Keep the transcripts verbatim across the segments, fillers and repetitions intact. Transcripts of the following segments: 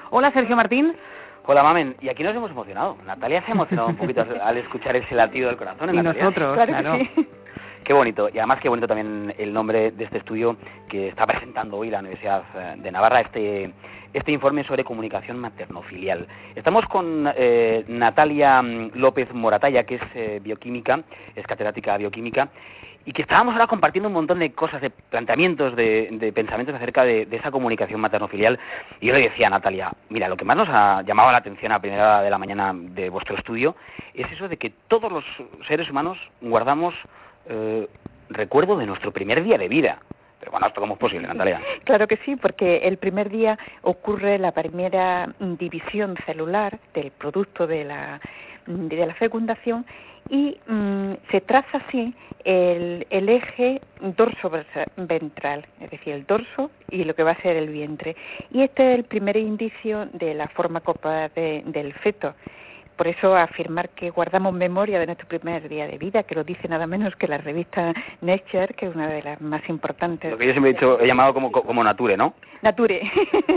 Hola, Sergio Martín. Hola, Mamen. Y aquí nos hemos emocionado. Natalia se ha emocionado un poquito al escuchar ese latido del corazón. Y Natalia. nosotros, claro, claro. que sí. Qué bonito. Y además qué bonito también el nombre de este estudio que está presentando hoy la Universidad de Navarra, este este informe sobre comunicación materno-filial. Estamos con eh, Natalia López Moratalla, que es eh, bioquímica, es catedrática de bioquímica, y que estábamos ahora compartiendo un montón de cosas, de planteamientos, de, de pensamientos acerca de, de esa comunicación materno-filial. Y yo le decía a Natalia, mira, lo que más nos ha llamado la atención a primera hora de la mañana de vuestro estudio es eso de que todos los seres humanos guardamos eh, recuerdo de nuestro primer día de vida. Pero bueno, ¿esto cómo es posible, Natalia? Claro que sí, porque el primer día ocurre la primera división celular del producto de la, de la fecundación y mmm, se traza así el, el eje dorso-ventral, es decir, el dorso y lo que va a ser el vientre. Y este es el primer indicio de la forma corporal de, del feto. Por eso afirmar que guardamos memoria de nuestro primer día de vida, que lo dice nada menos que la revista Nature, que es una de las más importantes. Lo que yo siempre he dicho, he llamado como, como Nature, ¿no? Nature.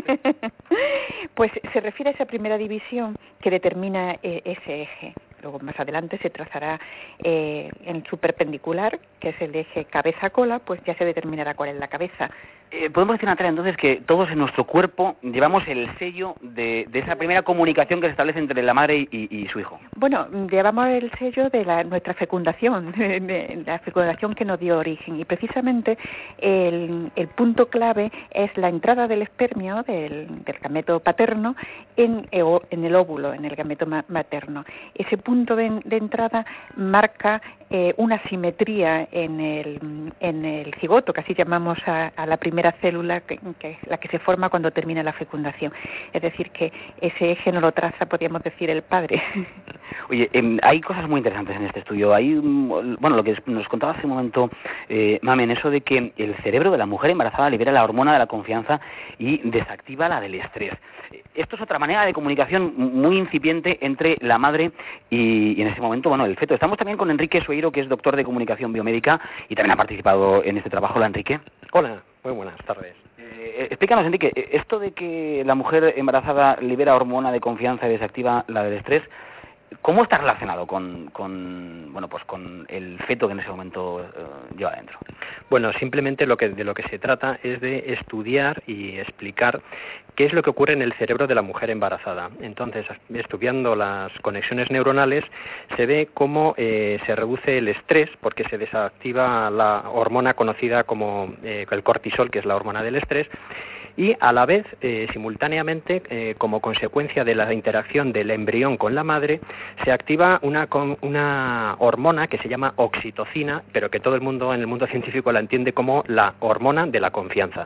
Pues se refiere a esa primera división que determina eh, ese eje. Luego más adelante se trazará eh, en su perpendicular, que es el eje cabeza-cola, pues ya se determinará cuál es la cabeza. Eh, Podemos decir, Natalia, entonces que todos en nuestro cuerpo llevamos el sello de, de esa primera comunicación que se establece entre la madre y, y, y su hijo. Bueno, llevamos el sello de la, nuestra fecundación, de, de la fecundación que nos dio origen, y precisamente el, el punto clave es la entrada del espermio, del, del gameto paterno, en, en el óvulo, en el gameto materno. Ese punto de, de entrada marca eh, una simetría en el, en el cigoto, que así llamamos a, a la primera célula, que, que es la que se forma cuando termina la fecundación. Es decir, que ese eje no lo traza, podríamos decir, el padre. Oye, eh, hay cosas muy interesantes en este estudio. Hay, bueno, lo que nos contaba hace un momento, eh, Mamen, eso de que el cerebro de la mujer embarazada libera la hormona de la confianza y desactiva la del estrés. Esto es otra manera de comunicación muy incipiente entre la madre y, y en ese momento, bueno, el feto. Estamos también con Enrique Sueiro, que es doctor de comunicación biomédica y también ha participado en este trabajo. Hola, Enrique. Hola, muy buenas tardes. Eh, explícanos, Enrique, esto de que la mujer embarazada libera hormona de confianza y desactiva la del estrés, ¿cómo está relacionado con, con bueno pues con el feto que en ese momento eh, lleva adentro? Bueno, simplemente lo que de lo que se trata es de estudiar y explicar qué es lo que ocurre en el cerebro de la mujer embarazada. Entonces, estudiando las conexiones neuronales, se ve cómo eh, se reduce el estrés porque se desactiva la hormona conocida como eh, el cortisol, que es la hormona del estrés, y a la vez, eh, simultáneamente, eh, como consecuencia de la interacción del embrión con la madre, se activa una, una hormona que se llama oxitocina, pero que todo el mundo en el mundo científico la entiende como la hormona de la confianza.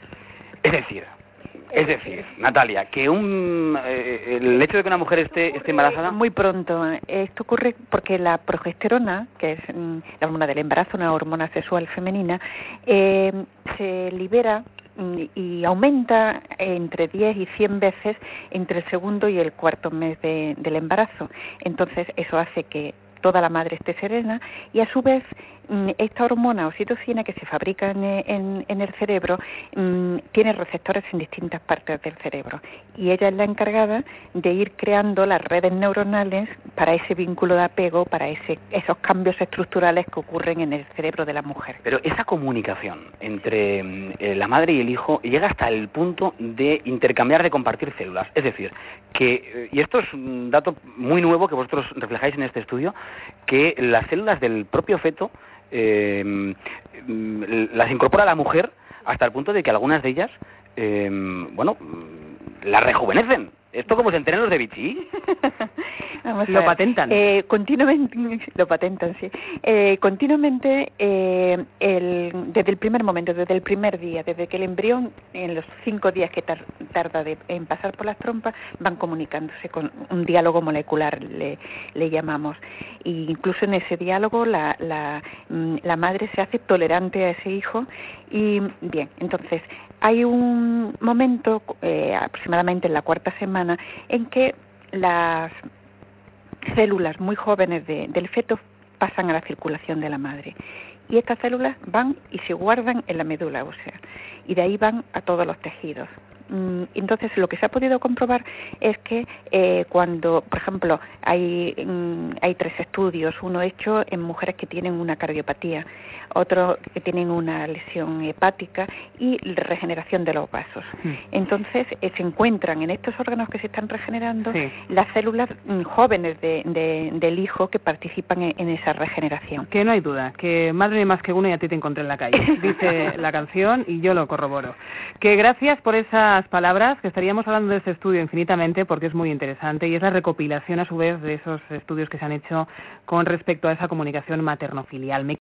Es decir, es decir, Natalia, que un eh, el hecho de que una mujer esté, esté embarazada... Muy pronto. Esto ocurre porque la progesterona, que es mm, la hormona del embarazo, una hormona sexual femenina, eh, se libera y aumenta entre diez y cien veces entre el segundo y el cuarto mes de, del embarazo. Entonces eso hace que toda la madre esté serena y a su vez esta hormona oxitocina que se fabrica en, en, en el cerebro mmm, tiene receptores en distintas partes del cerebro y ella es la encargada de ir creando las redes neuronales para ese vínculo de apego, para ese, esos cambios estructurales que ocurren en el cerebro de la mujer. Pero esa comunicación entre eh, la madre y el hijo llega hasta el punto de intercambiar, de compartir células. Es decir, que, y esto es un dato muy nuevo que vosotros reflejáis en este estudio, que las células del propio feto eh, las incorpora la mujer hasta el punto de que algunas de ellas, eh, bueno, las rejuvenecen. ¿Esto cómo se enteran los de Vichy? Vamos lo patentan. Eh, continuamente, lo patentan, sí. Eh, continuamente, eh, el, desde el primer momento, desde el primer día, desde que el embrión, en los cinco días que tar, tarda de, en pasar por las trompas, van comunicándose con un diálogo molecular, le, le llamamos. E incluso en ese diálogo, la, la, la madre se hace tolerante a ese hijo. Y bien, entonces, hay un momento, eh, aproximadamente en la cuarta semana, en que las células muy jóvenes de, del feto pasan a la circulación de la madre. Y estas células van y se guardan en la médula ósea. Y de ahí van a todos los tejidos. Entonces, lo que se ha podido comprobar es que eh, cuando, por ejemplo, hay, hay tres estudios, uno hecho en mujeres que tienen una cardiopatía, otro que tienen una lesión hepática y regeneración de los vasos. Mm. Entonces, eh, se encuentran en estos órganos que se están regenerando sí. las células mm, jóvenes de, de, del hijo que participan en, en esa regeneración. Que no hay duda, que madre más que uno y a ti te encontré en la calle, dice la canción y yo lo corroboro. Que gracias por esas palabras, que estaríamos hablando de este estudio infinitamente porque es muy interesante y es la recopilación a su vez de esos estudios que se han hecho con respecto a esa comunicación materno-filial.